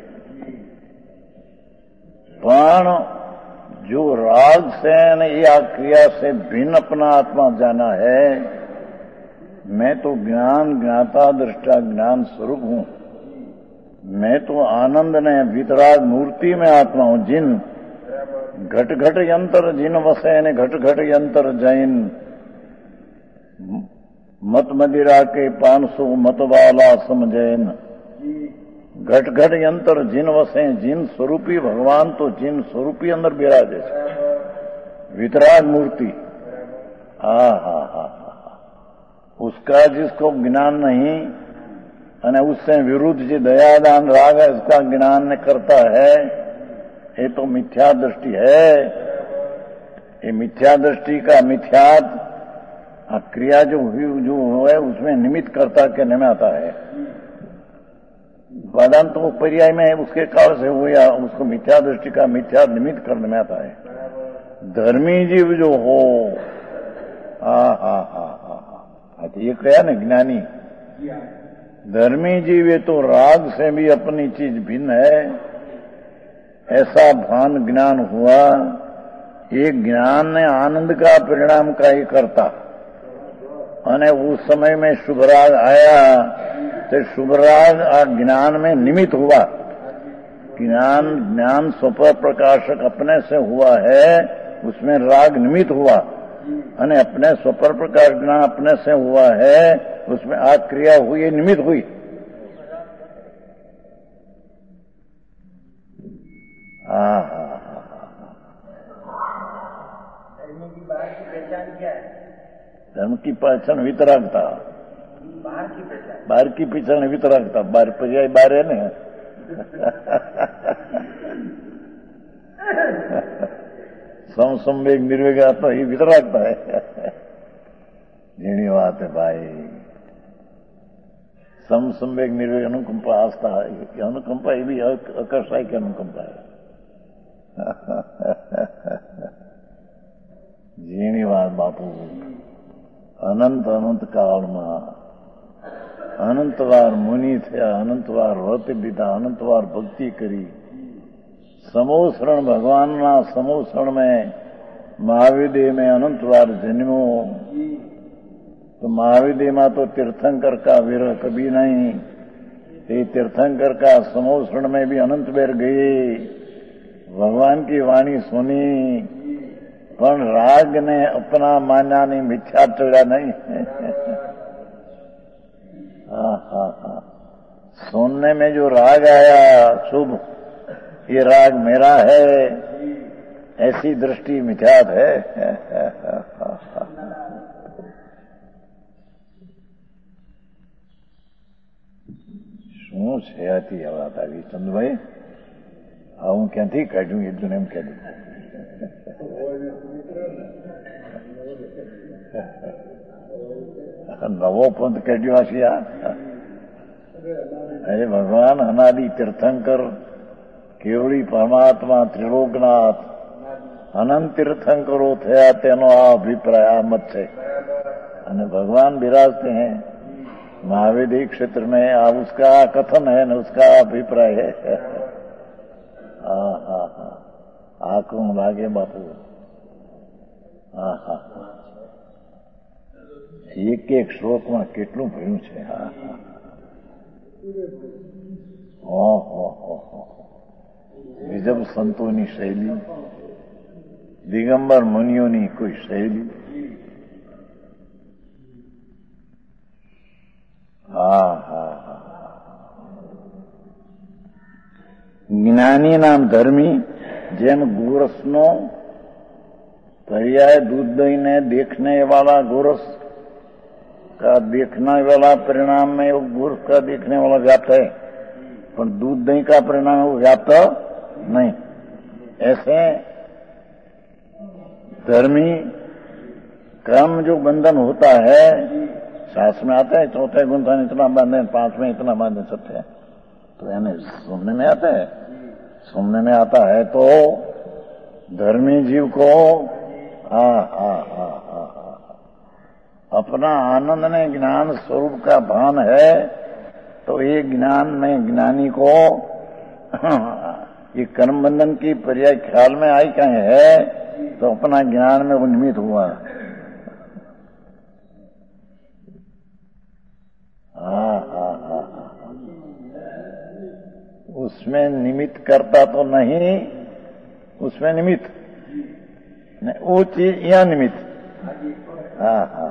पण जो राग से या क्रिया से भिन्न अपना आत्मा जाना है, मैं तो ज्ञान ज्ञाता दृष्टा ज्ञान स्वरूप हूं, मैं तो आनंद ने वितराग मूर्ति में आत्मा हूं. जिन घट घट यंत्र जिन वसे ने घट घट यंत्र जैन मत मदिरा के पान सौ मत वाला समझैन. घट घट यंत्र जिन वसे जिन स्वरूपी भगवान तो जिन स्वरूपी अंदर बिराजे છે वितराग मूर्ति. हा हा हा उसका जिसको ज्ञान नहीं અને उससे विरुद्ध जो दयादान राग है उसका ज्ञान करता है, ये तो मिथ्या दृष्टि है. ये मिथ्या दृष्टि का मिथ्यात क्रिया जो हुई जो है उसमें निमित्त कर्ता के नाम आता है. वेदांत तो पर्याय में उसके काल से हुआ उसको मिथ्या दृष्टि का मिथ्या निमित्त करने में आता है. धर्मी जीव जो हो हा हा हा हा ये कहा ना ज्ञानी धर्मी जीव ये तो राग से भी अपनी चीज भिन्न है, ऐसा भान ज्ञान हुआ. ये ज्ञान ने आनंद का परिणाम का ही करता અને उस समय में शुभराग आया तो शुभराग ज्ञान में निमित्त हुआ. ज्ञान ज्ञान स्वपर प्रकाशक अपने से हुआ है, उसमें राग निमित्त हुआ અને अपने स्वपर प्रकाश ज्ञान अपने से हुआ है, उसमें आग क्रिया हुई निमित्त हुई. हाँ हाँ धर्म की पहचान वितरागता. बाहर की पहचान वितरागता. बाहर पर्याय बाहर है ना. सम संवेग निर्वेग आत्मा ये वितरागता है. झीणी बात है भाई. सम संवेग निर्वेग अनुकंपा आस्था अनुकंपा ये भी आकर्षाय की अनुकंपा है. झीणी बात बापू. અનંત અનંત કાળમાં અનંતવાર મુનિ થયા, અનંતવાર વ્રત લીધા, અનંતવાર ભક્તિ કરી. સમોસરણ ભગવાનના સમોસરણ में महावीर देव में अनंतवार जन्मो तो महावीर देव में तो तीर्थंकर का विरह कभी नहीं. ये तीर्थंकर का समोसरण में भी अनंत बेर गए, भगवान की वाणी सुनी, પણ રાગ ને अपना माना नहीं मिथ्या चढ़ा नहीं. हाँ हाँ हाँ सुनने में जो राग आया शुभ ये राग मेरा है ऐसी दृष्टि मिथ्यात है. શું છે આથી વાત આવી ચંદુભાઈ? હા હું ક્યાંથી કાઢ્યું એટલું એમ કહી દઉં. નવો પંથ કાઢ્યો હશે આ. અરે ભગવાન અનાદિ તીર્થંકર કેવળી પરમાત્મા ત્રિલોકનાથ અનંત તીર્થંકરો થયા તેનો આ અભિપ્રાય આ મત છે. અને भगवान विराजते हैं महावेदी क्षेत्र में, आ उसका कथन है न उसका अभिप्राय है. हाँ हाँ हाँ આકું લાગે બાપુ. હા હા એક એક શ્લોકમાં કેટલું ભર્યું છે. હા હા विजब संतोनी शैली, दिगंबर मुनियोनी कोई शैली। હા હા હા જ્ઞાની નામ ધર્મી જેમ गोरसનો पर्याय दूध दही ने देखने वाला गोरस का देखने वाला परिणाम में वो गोरस का देखने वाला व्याप्त है, पर दूध दही का परिणाम वो व्याप्त नहीं। ऐसे धर्मी कर्म जो बंधन होता है, सास में आता है चौथे गुंथन इतना बांधे, पांच में इतना बांधे सत्य, तो यानी सुनने में आता है। सुनने में आता है तो धर्मी जीव को हा हा हा हा अपना आनंद ने ज्ञान स्वरूप का भान है, तो ये ज्ञान में ज्ञानी को ये कर्म बंधन की पर्याय ख्याल में आई कहीं है, तो अपना ज्ञान में वो निमित्त हुआ। हाँ हाँ हाँ उसमें निमित्त करता तो नहीं, उसमें निमित्त नहीं, वो चीज या निमित्त। हाँ हाँ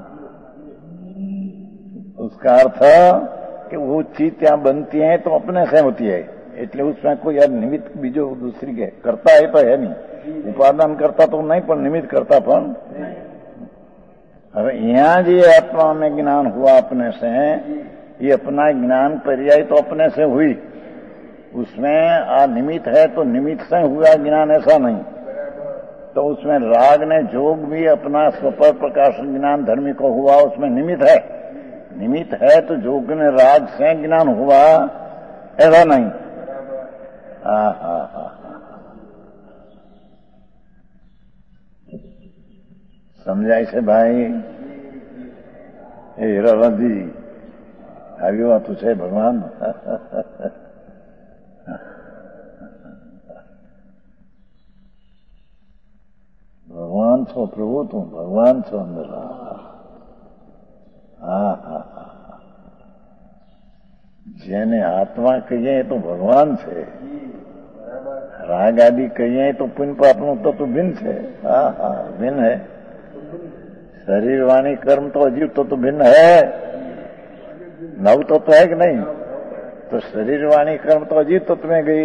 उसका अर्थ कि वो चीज ત્યાં बनती है तो अपने से होती है, એટલે उसमें कोई निमित्त बीजो दूसरी के करता है तो है नहीं, उपादान करता तो नहीं, पर निमित्त करता पण। હવે यहाँ जो आत्मा में ज्ञान हुआ अपने से, ये अपना ज्ञान पर्याय तो अपने से हुई, उसमें आ निमित्त है तो निमित्त से हुआ ज्ञान, ऐसा नहीं। तो उसमें राग ने जोग भी अपना स्वपर प्रकाश ज्ञान धर्मी को हुआ, उसमें निमित्त है। निमित्त है तो जोग ने राग से ज्ञान हुआ, ऐसा नहीं। हाँ हाँ हाँ समझाई से भाई। हे हीरालालजी આવી વાતો છે ભગવાન। ભગવાન છો પ્રભુ, તું ભગવાન છો અંદર। હા હા હા જેને આત્મા કહીએ તો ભગવાન છે, રાગ આદि કહીએ તો પુण्य પાપનું તત્વ ભિન્ન છે। હા હા ભિન્ન है। शरीर वाणी कर्म तो अजीब तो, तो भिन्न है, नव तो, तो है कि नहीं? तो शरीर वाणी कर्म तो अजीब तत्व में गई,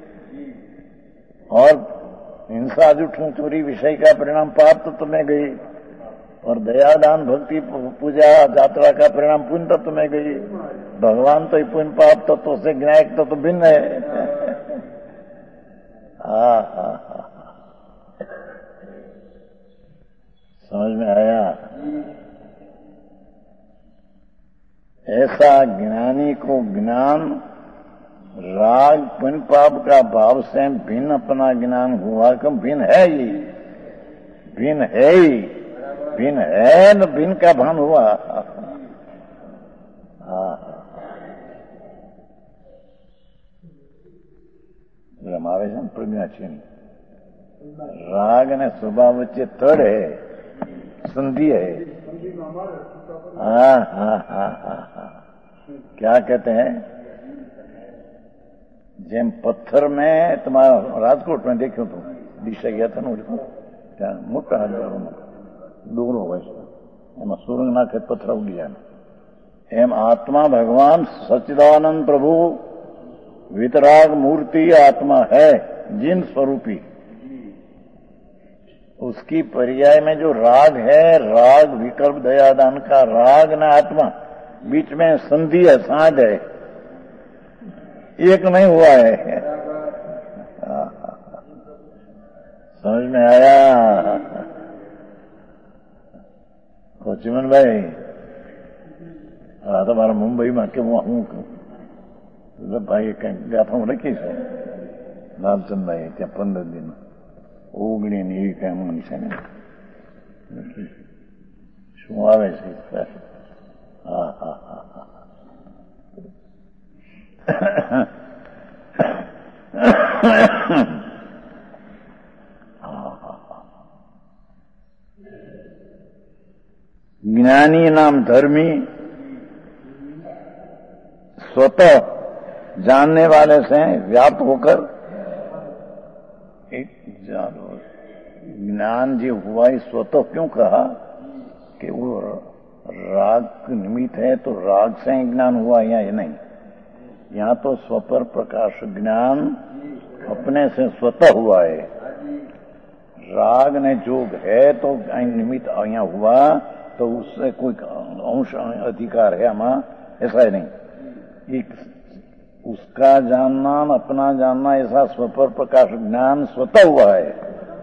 और हिंसा जुठू चोरी विषय का परिणाम पाप तत्व में गई, और दया दान भक्ति पूजा यात्रा का परिणाम पुण्य तत्व में गई। भगवान तो ही पुण्य पाप तत्व से ज्ञायक तत्व तो भिन्न है। हाँ हाँ हाँ समझ में आया? ऐसा ज्ञानी को ज्ञान राग पुण्य पाप का भाव से भिन्न अपना ज्ञान हुआ, क्यों भिन्न है ही, भिन्न है ही, भिन्न है न भिन्न का भान हुआ। हाँ रमावे છે પ્રજ્ઞા છે। राग ने स्वभाव वच्चे तड़ है, संधि है। हाँ हाँ हाँ हाँ हाँ क्या कहते हैं, जेम पत्थर में तुम्हारा राजकोट में देखो तो दिशा गया था ना, क्या मोटा डूंगरो हो एम सुरंग नाखे पत्थर उगी जाए, एम आत्मा भगवान सच्चिदानंद प्रभु वितराग मूर्ति आत्मा है, जिन स्वरूपी। उसकी पर्याय में जो राग है, राग विकल्प दयादान का राग न आत्मा, बीच में संधि है, साझ है, एक नहीं हुआ है। समझ में आया? तो चिमन भाई हाँ तुम्हारा मुंबई में के हूँ भाई कहीं गाथा हूँ रखी है लालचंद भाई क्या पंद्रह दिन ओगणी ने एवी कई मानी છે ને શું આવે છે? હા હા હા હા ज्ञानी नाम धर्मी स्वतः जानने वाले से व्याप्त होकर ज्ञान जो हुआ इस स्वतः क्यों कहा कि वो राग निमित्त है, तो राग से ही ज्ञान हुआ या ये नहीं। यहाँ तो स्वपर प्रकाश ज्ञान अपने से स्वतः हुआ है। राग ने जोग है तो निमित्त यहाँ हुआ, तो उससे कोई अंश अधिकार है हमारा, ऐसा ही नहीं। एक उसका जानना अपना जानना ऐसा स्वपर प्रकाश ज्ञान स्वतः हुआ है।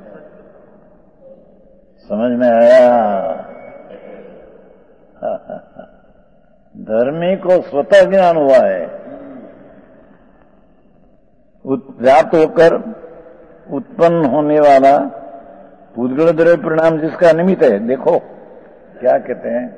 समझ में आया? धर्मी को स्वतः ज्ञान हुआ है, व्याप्त होकर उत्पन्न होने वाला पूद्गल द्रव्य परिणाम जिसका निमित्त है। देखो क्या कहते हैं,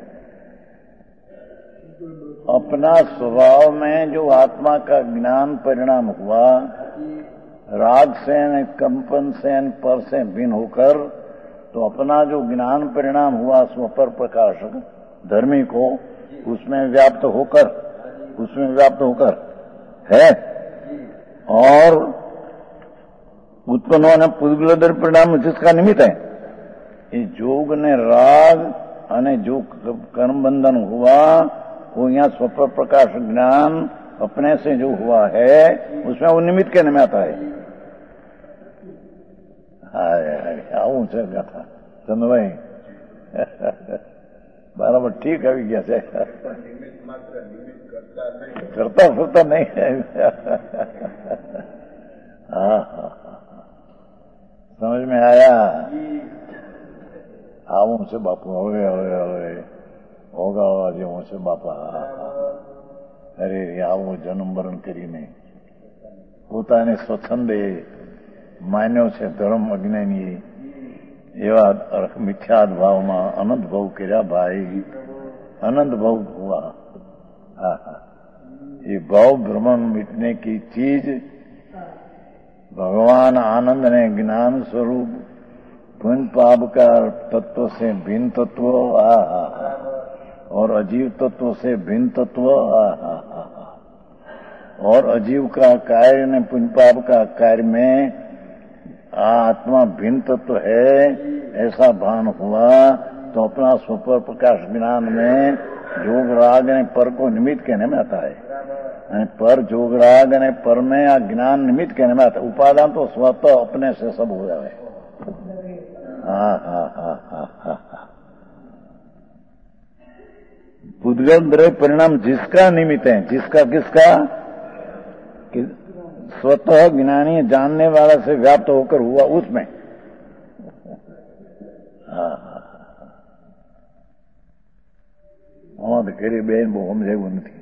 अपना स्वभाव में जो आत्मा का ज्ञान परिणाम हुआ, राग से कंपन से पर से भिन्न होकर, तो अपना जो ज्ञान परिणाम हुआ स्वपर प्रकाशक धर्मी को, उसमें व्याप्त होकर उसमें व्याप्त होकर है, और उत्पन्न होने पूद्गल द्रव्य परिणाम जिसका निमित्त है। ये जोग ने राग अने जो कर्म बंधन हुआ, वो यहाँ स्वपर प्रकाश ज्ञान अपने से जो हुआ है, उसमें वो निमित्त कहने में आता है। हाय आऊं से था चंद भाई बराबर ठीक है क्या से निमित्त मात्र निमित्त करता नहीं, करता फिरता नहीं है। हाँ हाँ समझ में आया? आऊं से बापू हो गए हो गए होगा આજે હું છે બાપા। અરે આવું જન્મ મરણ કરીને પોતાને સ્વચ્છંદે માન્યો છે ધર્મ અજ્ઞાની, એવા મિથ્યાદ ભાવમાં અનંત ભાવ કર્યા ભાઈ, अनंत भाव हुआ। हाँ हाँ ये भाव भ्रमण मिटने की चीज भगवान आनंद ने ज्ञान स्वरूप पुण्य पाप का तत्व से भिन्न तत्व, हा हा हा, और अजीव तत्व से भिन्न तत्व, हा हा हा, और अजीव का कार्य ने पुण्य पाप का कार्य में आत्मा भिन्न तत्व है, ऐसा भान हुआ। तो अपना स्वपर प्रकाश ज्ञान में जोग राग ने पर को निमित्त कहने में आता है। पर जोग राग ने पर में या ज्ञान निमित्त कहने में आता है। उपादान तो स्वतः अपने से सब हो जाए। हाँ हाँ हाँ हाँ हाँ पूद्गल द्रव्य परिणाम जिसका निमित्त है, जिसका किसका कि स्वतः ज्ञानी जानने वाला से व्याप्त होकर हुआ उसमें। हाँ આમાં તો ઘરે બેન બહુ સમજાયું નથી,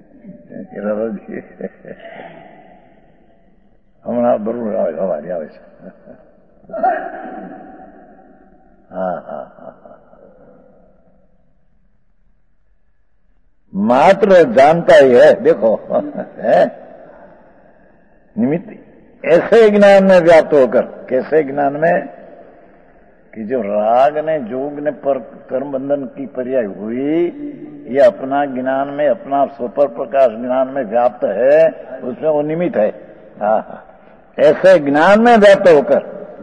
હમણાં બરોબર આવે સવારે આવે છે। હા હા હા मात्र जानता ही है। देखो है निमित्त ऐसे ज्ञान में व्याप्त होकर, कैसे ज्ञान में कि जो राग ने जोग ने पर कर्म बंधन की पर्याय हुई, ये अपना ज्ञान में अपना स्वपर प्रकाश ज्ञान में व्याप्त है, उसमें वो निमित्त है। हाँ हाँ ऐसे ज्ञान में व्याप्त होकर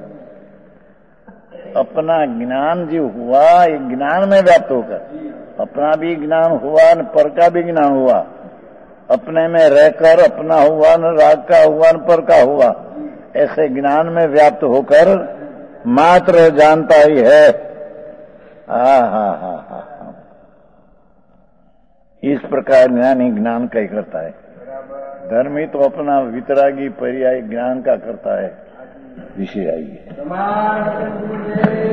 अपना ज्ञान जो हुआ, ये ज्ञान में व्याप्त होकर अपना भी ज्ञान हुआ न पर का भी ज्ञान हुआ, अपने में रहकर अपना हुआ न राग का हुआ न पर का हुआ, ऐसे ज्ञान में व्याप्त होकर मात्र जानता ही है। हाँ हाँ हाँ हाँ इस प्रकार ज्ञानी ज्ञान का ही करता है। धर्मी तो अपना वितरागी पर्याय ज्ञान का करता है। विषय आइए।